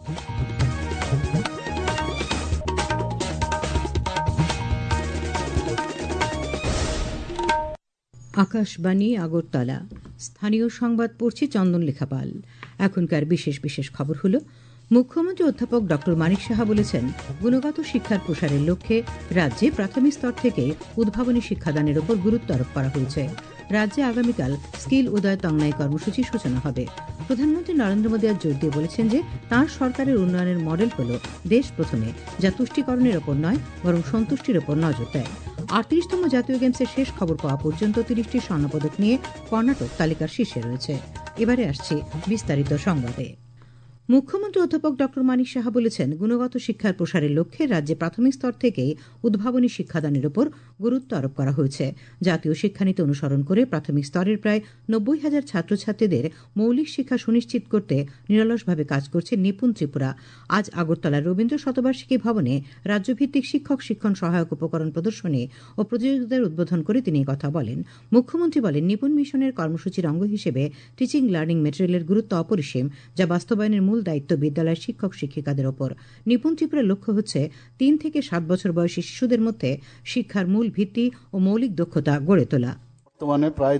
আকাশবাণী আগরতলা। স্থানীয় সংবাদ পড়ছি চন্দন লেখাপাল। এখনকার বিশেষ বিশেষ খবর হল, মুখ্যমন্ত্রী অধ্যাপক ড মানিক সাহা বলেছেন, গুণগত শিক্ষার প্রসারের লক্ষ্যে রাজ্যে প্রাথমিক স্তর থেকে উদ্ভাবনী শিক্ষাদানের উপর গুরুত্ব আরোপ করা হয়েছে। রাজ্যে আগামীকাল স্কিল উদয় তংনাই কর্মসূচির সূচনা হবে। প্রধানমন্ত্রী নরেন্দ্র মোদী আজ জোর দিয়ে বলেছেন যে তাঁর সরকারের উন্নয়নের মডেল হল দেশ প্রথমে, যা তুষ্টিকরণের ওপর নয় বরং সন্তুষ্টির ওপর নজর দেয়। ৩৮তম জাতীয় গেমসের শেষ খবর পাওয়া পর্যন্ত ৩০টি স্বর্ণপদক নিয়ে কর্ণাটক তালিকার শীর্ষে রয়েছে। এবারে আসছে বিস্তারিত সংবাদে। মুখ্যমন্ত্রী অধ্যাপক ড মানিক সাহা বলেছেন, গুণগত শিক্ষার প্রসারের লক্ষ্যে রাজ্যে প্রাথমিক স্তর থেকেই উদ্ভাবনী শিক্ষাদানের উপর গুরুত্ব আরোপ করা হয়েছে। জাতীয় শিক্ষানীতি অনুসরণ করে প্রাথমিক স্তরের প্রায় ৯০,০০০ ছাত্রছাত্রীদের মৌলিক শিক্ষা সুনিশ্চিত করতে নিরলসভাবে কাজ করছে নিপুণ ত্রিপুরা। আজ আগরতলার রবীন্দ্র শতবার্ষিকী ভবনে রাজ্যভিত্তিক শিক্ষক শিক্ষণ সহায়ক উপকরণ প্রদর্শনী ও প্রতিযোগিতার উদ্বোধন করে তিনি কথা বলেন। মুখ্যমন্ত্রী বলেন, নিপুণ মিশনের কর্মসূচির অঙ্গ হিসেবে টিচিং লার্নিং মেটেরিয়ালের গুরুত্ব অপরিসীম, যা বাস্তবায়নের মূল দায়িত্ব বিদ্যালয়ের শিক্ষক শিক্ষিকাদের ওপর। নিপুণ ত্রিপুরার লক্ষ্য হচ্ছে ৩ থেকে ৭ বছর বয়সী শিশুদের মধ্যে শিক্ষার মূল ভিত্তি ও মৌলিক দক্ষতা গড়ে তোলা। বর্তমানে প্রায়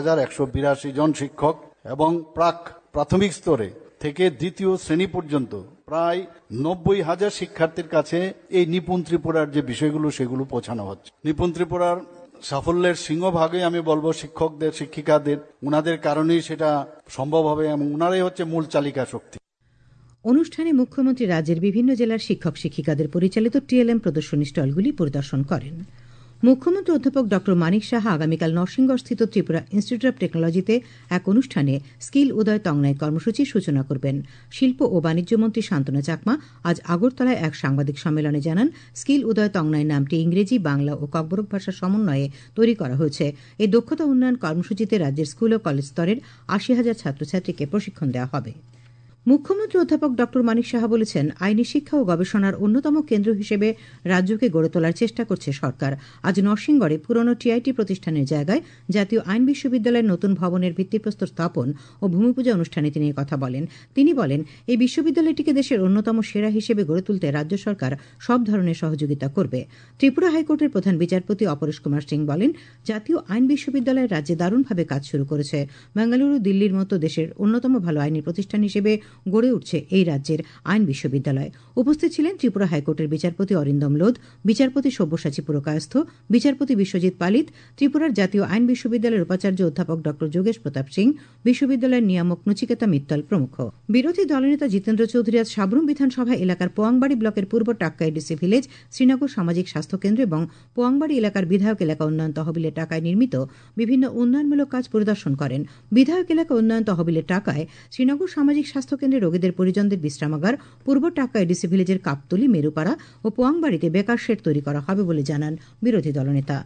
১০,১৮২ জন শিক্ষক এবং প্রাথমিক স্তরে থেকে দ্বিতীয় শ্রেণী পর্যন্ত প্রায় ৯০,০০০ শিক্ষার্থীর কাছে এই নিপুণ ত্রিপুরার যে বিষয়গুলো সেগুলো পৌঁছানো হচ্ছে। নিপুণ ত্রিপুরার সাফল্যের সিংহভাগে আমি বলবো শিক্ষকদের, শিক্ষিকাদের, উনাদের কারণেই সেটা সম্ভব হবে এবং উনারাই হচ্ছে মূল চালিকা শক্তি। অনুষ্ঠানে মুখ্যমন্ত্রী রাজ্যের বিভিন্ন জেলার শিক্ষক শিক্ষিকাদের পরিচালিত টিএলএম প্রদর্শনী স্টলগুলি পরিদর্শন করেন। মুখ্যমন্ত্রী অধ্যাপক ড মানিক সাহা আগামীকাল নরসিংগড়স্থিত ত্রিপুরা ইনস্টিটিউট অব টেকনোলজিতে এক অনুষ্ঠানে স্কিল উদয় তংনাই কর্মসূচির সূচনা করবেন। শিল্প ও বাণিজ্য মন্ত্রী শান্তনু চাকমা আজ আগরতলায় এক সাংবাদিক সম্মেলনে জানান, স্কিল উদয় তংনাই নামটি ইংরেজি, বাংলা ও ককবরক ভাষার সমন্বয়ে তৈরি করা হয়েছে। এই দক্ষতা উন্নয়ন কর্মসূচিতে রাজ্যের স্কুল ও কলেজ স্তরের ৮০,০০০ ছাত্রছাত্রীকে প্রশিক্ষণ দেওয়া হবে। মুখ্যমন্ত্রী অধ্যাপক ড মানিক সাহা বলেছেন, আইনি শিক্ষা ও গবেষণার অন্যতম কেন্দ্র হিসেবে রাজ্যকে গড়ে তোলার চেষ্টা করছে সরকার। আজ নরসিংগড়ে পুরনো টিআইটি প্রতিষ্ঠানের জায়গায় জাতীয় আইন বিশ্ববিদ্যালয়ের নতুন ভবনের ভিত্তিপ্রস্তর স্থাপন ও ভূমিপূজা অনুষ্ঠানে তিনি কথা বলেন। তিনি বলেন, এই বিশ্ববিদ্যালয়টিকে দেশের অন্যতম সেরা হিসেবে গড়ে তুলতে রাজ্য সরকার সব ধরনের সহযোগিতা করবে। ত্রিপুরা হাইকোর্টের প্রধান বিচারপতি অপরেশ কুমার সিং বলেন, জাতীয় আইন বিশ্ববিদ্যালয় রাজ্যে দারুণভাবে কাজ শুরু করেছে। বেঙ্গালুরু, দিল্লির মতো দেশের অন্যতম ভালো আইনি প্রতিষ্ঠান হিসেবে গড়ে উঠছে এই রাজ্যের আইন বিশ্ববিদ্যালয়। উপস্থিত ছিলেন ত্রিপুরা হাইকোর্টের বিচারপতি অরিন্দম লোধ, বিচারপতি সব্যসাচী পুরকায়স্থ, বিচারপতি বিশ্বজিৎ পালিত, ত্রিপুরার জাতীয় আইন বিশ্ববিদ্যালয়ের উপাচার্য অধ্যাপক ড যোগেশ প্রতাপ সিং, বিশ্ববিদ্যালয়ের নিয়ামক নচিকেতা মিত্তল প্রমুখ। বিরোধী দলনেতা জিতেন্দ্র চৌধুরী আজ সাবরুম বিধানসভা এলাকার পোয়াংবাড়ি ব্লকের পূর্ব টাক্কাই ডিসি ভিলেজ, শ্রীনগর সামাজিক স্বাস্থ্য কেন্দ্র এবং পোয়াংবাড়ি এলাকার বিধায়ক এলাকা উন্নয়ন তহবিলের টাকায় নির্মিত বিভিন্ন উন্নয়নমূলক কাজ পরিদর্শন করেন। বিধায়ক এলাকা উন্নয়ন তহবিলের টাকায় শ্রীনগর সামাজিক স্বাস্থ্য কেন্দ্রে রোগীদের পরিজনদের বিশ্রামাগার, পূর্ব টাক্কা এডিসি ভিলেজের কাপতলি, মেরুপাড়া ও পোয়াংবাড়িতে বেকার শেড তৈরি করা হবে বলে জানান বিরোধী দলনেতা।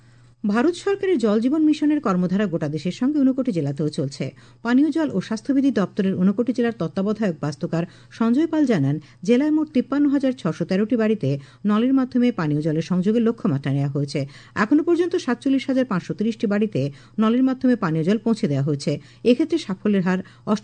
ভারত সরকারের জল জীবন মিশনের কর্মধারা গোটা দেশের সঙ্গে 59 জেলাতেও চলছে। পানীয় জল ও স্বাস্থ্যবিধি দপ্তরের 59 জেলার তত্ত্বাবধায়ক বাস্তুকার সঞ্জয় পাল জানান, জেলায় মোট 53,613টি বাড়িতে নলের মাধ্যমে পানীয় জলের সংযোগের লক্ষ্যমাত্রা নেওয়া হয়েছে। এখনও পর্যন্ত 47,530টি বাড়িতে নলের মাধ্যমে পানীয় জল পৌঁছে দেওয়া হয়েছে। এক্ষেত্রে সাফল্যের হার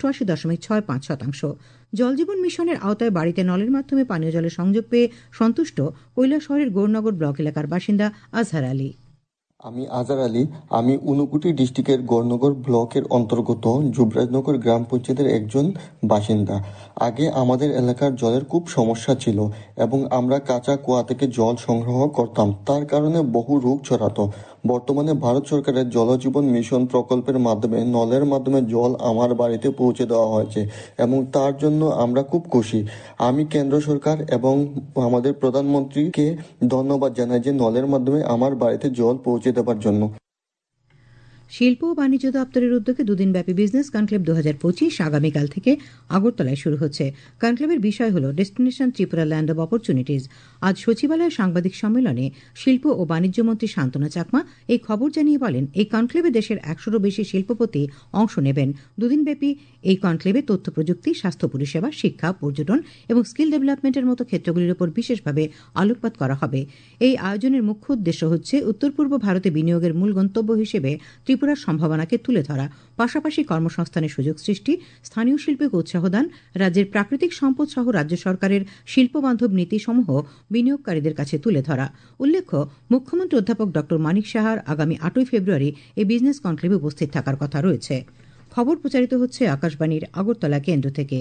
88.65%। জলজীবন মিশনের আওতায় বাড়িতে নলের মাধ্যমে পানীয় জলের সংযোগ পেয়ে সন্তুষ্ট কৈলাসহরের গৌরনগর ব্লক এলাকার বাসিন্দা আজহার আলী। আমি আজহার আলী। আমি ঊনকোটি ডিস্ট্রিক্টের গৌরনগর ব্লকের অন্তর্গত যুবরাজনগর গ্রাম পঞ্চায়েতের একজন বাসিন্দা। আগে আমাদের এলাকার জলের খুব সমস্যা ছিল এবং আমরা কাঁচা কুয়া থেকে জল সংগ্রহ করতাম, তার কারণে বহু রোগ ছড়াতো। বর্তমানে ভারত সরকারের জলজীবন মিশন প্রকল্পের মাধ্যমে নলের মাধ্যমে জল আমার বাড়িতে পৌঁছে দেওয়া হয়েছে এবং তার জন্য আমরা খুব খুশি। আমি কেন্দ্র সরকার এবং আমাদের প্রধানমন্ত্রীকে ধন্যবাদ জানাই যে নলের মাধ্যমে আমার বাড়িতে জল পৌঁছে দেওয়ার জন্য। শিল্প ও বাণিজ্য দপ্তরের উদ্যোগে দুদিনব্যাপী বিজনেস কনক্লেভ 2025 আগামীকাল থেকে আগরতলায় শুরু হচ্ছে। কনক্লেভের বিষয় হল destination Tripura land of opportunities. আজ সচিবালয়ে সাংবাদিক সম্মেলনে শিল্প ও বাণিজ্য মন্ত্রী শান্তনু চাকমা এই খবর জানিয়ে বলেন, এই কনক্লেভে দেশের 100-রও বেশি শিল্পপতি অংশ নেবেন। দুদিনব্যাপী এই কনক্লেভে তথ্য প্রযুক্তি, স্বাস্থ্য পরিষেবা, শিক্ষা, পর্যটন এবং স্কিল ডেভেলপমেন্টের মতো ক্ষেত্রগুলির উপর বিশেষভাবে আলোকপাত করা হবে। এই আয়োজনের মুখ্য উদ্দেশ্য হচ্ছে উত্তর পূর্ব ভারতে বিনিয়োগের মূল গন্তব্য হিসেবে ত্রিপুরা ত্রিপুরার সম্ভাবনাকে তুলে ধরা, পাশাপাশি কর্মসংস্থানের সুযোগ সৃষ্টি, স্থানীয় শিল্পকে উৎসাহ দান, রাজ্যের প্রাকৃতিক সম্পদ সহ রাজ্য সরকারের শিল্পবান্ধব নীতিসমূহ বিনিয়োগকারীদের কাছে তুলে ধরা। উল্লেখ্য, মুখ্যমন্ত্রী অধ্যাপক ড মানিক সাহার আগামী 8 ফেব্রুয়ারি এই বিজনেস কনক্লেভে উপস্থিত থাকার কথা রয়েছে। খবর প্রচারিত হচ্ছে আকাশবাণীর আগরতলা কেন্দ্র থেকে।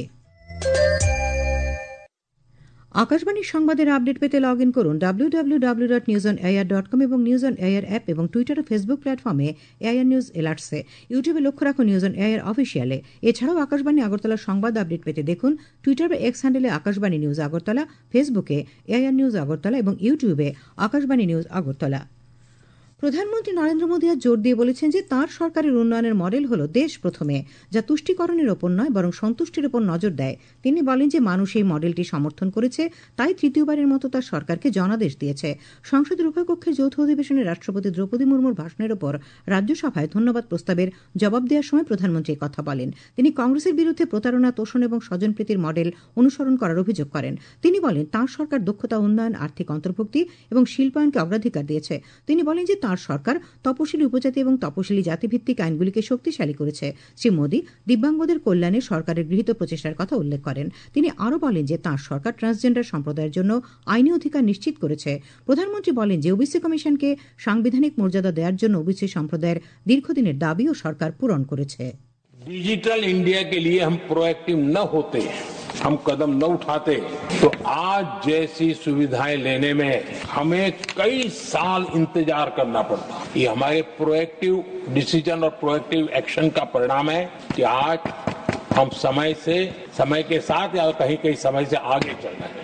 আকাশবাণীর সংবাদের আপডেট পেতে লগ ইন করুন www.newsonair.com এবং নিউজ অন এয়ার অ্যাপ এবং টুইটার ও ফেসবুক প্ল্যাটফর্মে এআইআর নিউজ এলার্টসে। ইউটিউবে লক্ষ্য রাখুন নিউজ অন এয়ার অফিসিয়ালে। এছাড়াও আকাশবাণী আগরতলার সংবাদ আপডেট পেতে দেখুন টুইটার বা এক্স হ্যান্ডেলে আকাশবাণী নিউজ আগরতলা, ফেসবুকে এআইআর নিউজ আগরতলা এবং ইউটিউবে আকাশবাণী নিউজ আগরতলা। প্রধানমন্ত্রী নরেন্দ্র মোদী আজ জোর দিয়ে বলেছেন যে তাঁর সরকারের উন্নয়নের মডেল হল দেশ প্রথমে, যা তুষ্টিকরণের ওপর নয় বরং সন্তুষ্টির ওপর নজর দেয়। তিনি বলেন যে মানুষ এই মডেলটি সমর্থন করেছে, তাই তৃতীয়বারের মতো তার সরকারকে জনাদেশ দিয়েছে। সংসদের উভয় কক্ষের যৌথ অধিবেশনে রাষ্ট্রপতি দ্রৌপদী মুর্মুর ভাষণের ওপর রাজ্যসভায় ধন্যবাদ প্রস্তাবের জবাব দেওয়ার সময় প্রধানমন্ত্রী কথা বলেন। তিনি কংগ্রেসের বিরুদ্ধে প্রতারণা, তোষণ এবং স্বজনপ্রীতির মডেল অনুসরণ করার অভিযোগ করেন। তিনি বলেন তাঁর সরকার দক্ষতা উন্নয়ন, আর্থিক অন্তর্ভুক্তি এবং শিল্পায়নকে অগ্রাধিকার দিয়েছে। তিনি বলেন যে তাঁর সরকার তপশিলি উপজাতি এবং তপশিলি জাতিভিত্তিক আইনগুলিকে শক্তিশালী করেছে। শ্রী মোদী দিব্যাঙ্গদের কল্যাণে সরকারের গৃহীত প্রচেষ্টার কথা উল্লেখ করেন। তিনি আরও বলেন যে তাঁর সরকার ট্রান্সজেন্ডার সম্প্রদায়ের জন্য আইনি অধিকার নিশ্চিত করেছে। প্রধানমন্ত্রী বলেন যে ওবিসি কমিশনকে সাংবিধানিক মর্যাদা দেওয়ার জন্য ওবিসি সম্প্রদায়ের দীর্ঘদিনের দাবিও সরকার পূরণ করেছে। डिजिटल इंडिया के लिए हम प्रोएक्टिव न होते, हम कदम न उठाते, तो आज जैसी सुविधाएं लेने में हमें कई साल इंतजार करना पड़ता। ये हमारे प्रोएक्टिव डिसीजन और प्रोएक्टिव एक्शन का परिणाम है कि आज हम समय के साथ या कहीं समय से आगे चल रहे हैं।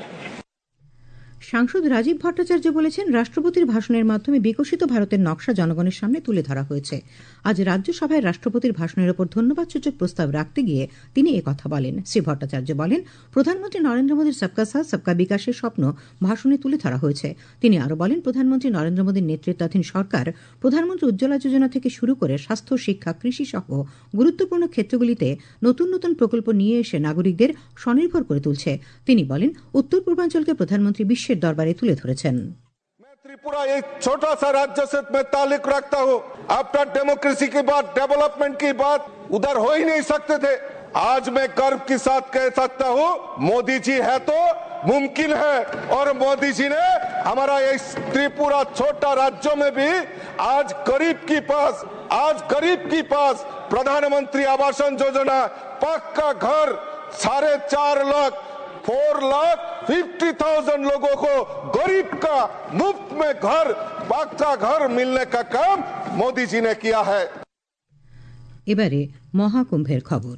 সাংসদ রাজীব ভট্টাচার্য বলেছেন, রাষ্ট্রপতির ভাষণের মাধ্যমে বিকশিত ভারতের নকশা জনগণের সামনে তুলে ধরা হয়েছে। আজ রাজ্যসভায় রাষ্ট্রপতির ভাষণের ওপর ধন্যবাদসূচক প্রস্তাব রাখতে গিয়ে তিনি একথা বলেন। শ্রী ভট্টাচার্য বলেন, প্রধানমন্ত্রী নরেন্দ্র মোদীর সবকা সাথ সবকা বিকাশের স্বপ্ন ভাষণে তুলে ধরা হয়েছে। তিনি আরও বলেন, প্রধানমন্ত্রী নরেন্দ্র মোদীর নেতৃত্বাধীন সরকার প্রধানমন্ত্রী উজ্জ্বলা যোজনা থেকে শুরু করে স্বাস্থ্য, শিক্ষা, কৃষি সহ গুরুত্বপূর্ণ ক্ষেত্রগুলিতে নতুন নতুন প্রকল্প নিয়ে এসে নাগরিকদের স্বনির্ভর করে তুলছে। তিনি বলেন, উত্তর পূর্বাঞ্চলকে প্রধানমন্ত্রী বিশ্বের দরবারে তুলে ধরেছেন। त्रिपुरा एक छोटा सा राज्य से मैं ताल्लुक रखता हूँ। आफ्टर डेमोक्रेसी की बात, डेवलपमेंट की बात उधर हो ही नहीं सकते थे। आज मैं गर्व के साथ कह सकता हूँ, मोदी जी है तो मुमकिन है। और मोदी जी ने हमारा इस त्रिपुरा छोटा राज्यों में भी आज गरीब के पास प्रधानमंत्री आवास योजना, पक्का घर, 4.5 लाख 4,50,000 लोगों को गरीब का मुफ्त में घर, पक्का घर मिलने का काम मोदी जी ने किया है। এবারে মহাকুম্ভের খবর।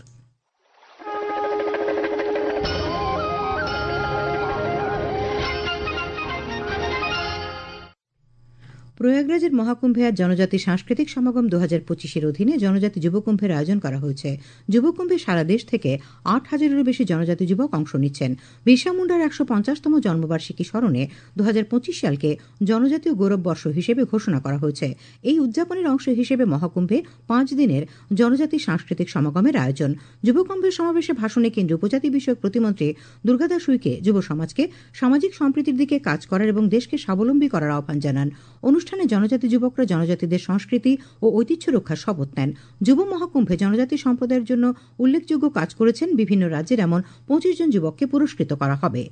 প্রয়াগরাজের মহাকুম্ভে আজ জনজাতি সাংস্কৃতিক সমাগম 2025-এর অধীনে জনজাতি যুবকুম্ভের আয়োজন করা হয়েছে। যুবকুম্ভে সারা দেশ থেকে 8,000-এরও বেশি জনজাতি যুবক অংশ নিচ্ছেন। বিরসা মুন্ডার 150তম জন্মবার্ষিকী স্মরণে 2025 সালকে জনজাতীয় গৌরব বর্ষ হিসেবে ঘোষণা করা হয়েছে। এই উদযাপনের অংশ হিসেবে মহাকুম্ভে 5 দিনের জনজাতি সাংস্কৃতিক সমাগমের আয়োজন। যুবকুম্ভের সমাবেশে ভাষণে কেন্দ্রীয় উপজাতি বিষয়ক প্রতিমন্ত্রী দুর্গাদাস উইকে যুব সমাজকে সামাজিক সম্প্রীতির দিকে কাজ করার এবং দেশকে স্বাবলম্বী করার আহ্বান জানান। অনুষ্ঠানে জনজাতি যুবকরা জনজাতিদের সংস্কৃতি ও ঐতিহ্য রক্ষার শপথ নেন। যুব মহাকুম্ভে জনজাতি সম্প্রদায়ের জন্য উল্লেখযোগ্য কাজ করেছেন বিভিন্ন রাজ্যের এমন 25 জন যুবককে পুরস্কৃত করা হবে।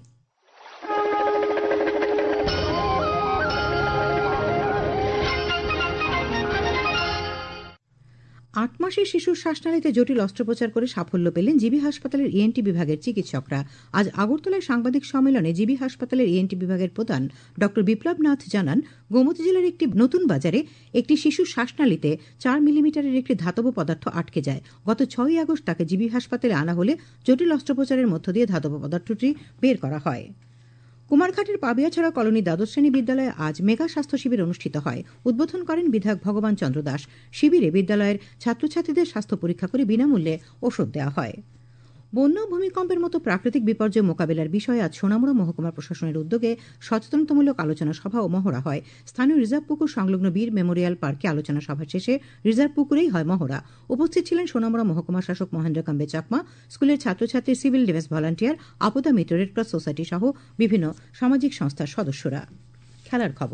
8 মাসের শিশুর শ্বাসনালীতে জটিল অস্ত্রোপচার করে সাফল্য পেলেন জিবি হাসপাতালের ইএনটি বিভাগের চিকিৎসকরা। আজ আগরতলায় সাংবাদিক সম্মেলনে জিবি হাসপাতালের ইএনটি বিভাগের প্রধান ড বিপ্লব নাথ জানান, গোমতী জেলার একটি নতুন বাজারে একটি শিশুর শ্বাসনালীতে 4 মিলিমিটারের একটি ধাতব পদার্থ আটকে যায়। গত 6 আগস্ট তাকে জিবি হাসপাতালে আনা হলে জটিল অস্ত্রোপচারের মধ্য দিয়ে ধাতব পদার্থটি বের করা হয়। কুমারঘাটের পাবিয়াছড়া কলোনি দ্বাদশ শ্রেণী বিদ্যালয়ে আজ মেগা স্বাস্থ্য শিবির অনুষ্ঠিত হয়। উদ্বোধন করেন বিধায়ক ভগবান চন্দ্র দাস। শিবিরে বিদ্যালয়ের ছাত্রছাত্রীদের স্বাস্থ্য পরীক্ষা করে বিনামূল্যে ওষুধ দেওয়া হয়। বন্যা, ভূমিকম্পের মতো প্রাকৃতিক বিপর্যয় মোকাবিলার বিষয়ে আজ সোনামুড়া মহকুমা প্রশাসনের উদ্যোগে সচেতনতামূলক আলোচনা সভা ও মহড়া হয়। স্থানীয় রিজার্ভ পুকুর সংলগ্ন বীর মেমোরিয়াল পার্কে আলোচনা সভা শেষে রিজার্ভ পুকুরেই হয় মহড়া। উপস্থিত ছিলেন সোনামুড়া মহকুমা শাসক মহেন্দ্র কাম্বে চাকমা, স্কুলের ছাত্রছাত্রী, civil defence volunteer, Aapda Mitra, red cross society সহ বিভিন্ন সামাজিক সংস্থার সদস্যরা। খেলার খবর।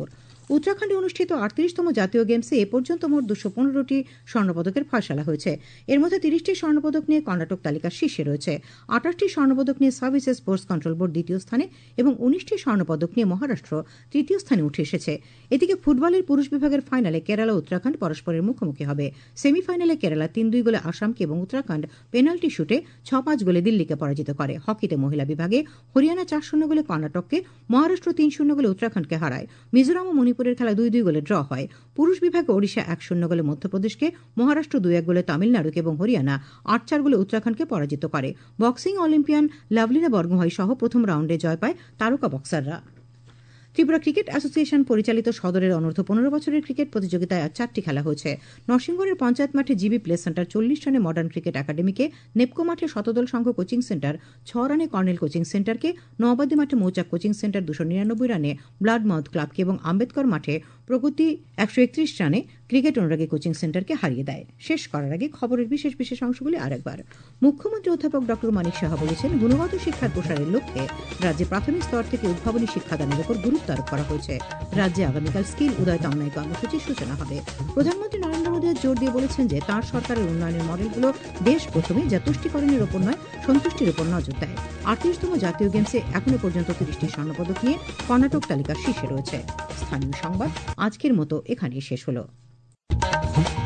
উত্তরাখণ্ডে অনুষ্ঠিত 38তম জাতীয় গেমসে এ পর্যন্ত মোট 215টি স্বর্ণপদকের ফয়সালা হয়েছে। এর মধ্যে 30টি স্বর্ণপদক নিয়ে কর্ণাটক তালিকার শীর্ষে রয়েছে। 28টি স্বর্ণপদক নিয়ে সার্ভিসেস স্পোর্টস কন্ট্রোল বোর্ড দ্বিতীয় স্থানে এবং 19টি স্বর্ণপদক নিয়ে মহারাষ্ট্র তৃতীয় স্থানে উঠে এসেছে। এদিকে ফুটবলের পুরুষ বিভাগের ফাইনালে কেরালা ও উত্তরাখণ্ড পরস্পরের মুখোমুখি হবে। সেমিফাইনালে কেরালা 3-2 গোলে আসামকে এবং উত্তরাখণ্ড পেনাল্টি শুটে 6-5 গোলে দিল্লিকে পরাজিত করে। হকিতে মহিলা বিভাগে হরিয়ানা 4-0 গোলে কর্ণাটককে, মহারাষ্ট্র 3-0 গোলে উত্তরাখণ্ডকে হারায়। মিজোরাম ও মণিপুরের খেলা 2-2 গোলে ড্র হয়। পুরুষ বিভাগে ওড়িশা 1-0 গোলে মধ্যপ্রদেশকে, মহারাষ্ট্র 2-1 গোলে তামিলনাড়ুকে এবং হরিয়ানা 8-4 গোলে উত্তরাখণ্ডকে পরাজিত করে। বক্সিং অলিম্পিয়ান লাভলিনা বরগোহাঁই সহ প্রথম রাউন্ডে জয় পায় তারকা বক্সাররা। ত্রিপুরা ক্রিকেট অ্যাসোসিয়েশন পরিচালিত সদরের অনূর্ধ্ব 15 বছরের ক্রিকেট প্রতিযোগিতায় আজ 4টি খেলা হয়েছে। নরসিংগড়ের পঞ্চায়েত মাঠে জিবি প্লে সেন্টার 40 রানে মডার্ন ক্রিকেট একাডেমিকে, নেপকো মাঠে শতদল সংঘ কোচিং সেন্টার 6 রানে কর্নেল কোচিং সেন্টারকে, নওবাদী মাঠে মৌচাক কোচিং সেন্টার 299 রানে ব্লাড মাউথ ক্লাবকে এবং আম্বেদকর মাঠে প্রগতি 131 রানে ক্রিকেট অনুরাগী কোচিং সেন্টারকে হারিয়ে দেয়। শেষ করার আগে খবরের বিশেষ বিশেষ অংশগুলি আরেকবার। মুখ্যমন্ত্রী অধ্যাপক ড মানিক সাহা বলেছেন, গুণগত শিক্ষার প্রসারের লক্ষ্যে রাজ্যে প্রাথমিক স্তর থেকে উদ্ভাবনী শিক্ষাদানের উপর গুরুত্ব আরোপ করা হয়েছে। রাজ্যে আগামীকাল স্কিল উদয় তন্ময় কর্মসূচির সূচনা হবে। প্রধানমন্ত্রী নরেন্দ্র মোদী জোর দিয়ে বলেছেন যে তাঁর সরকারের উন্নয়নের মডেলগুলো দেশ প্রথমে, যা তুষ্টিকরণের উপর নয় সন্তুষ্টির উপর নজর দেয়। 38তম জাতীয় গেমসে এখনো পর্যন্ত 30টি স্বর্ণপদক নিয়ে কর্ণাটক তালিকার শীর্ষে রয়েছে। স্থানীয় সংবাদ আজকের মতো এখানেই শেষ হলো।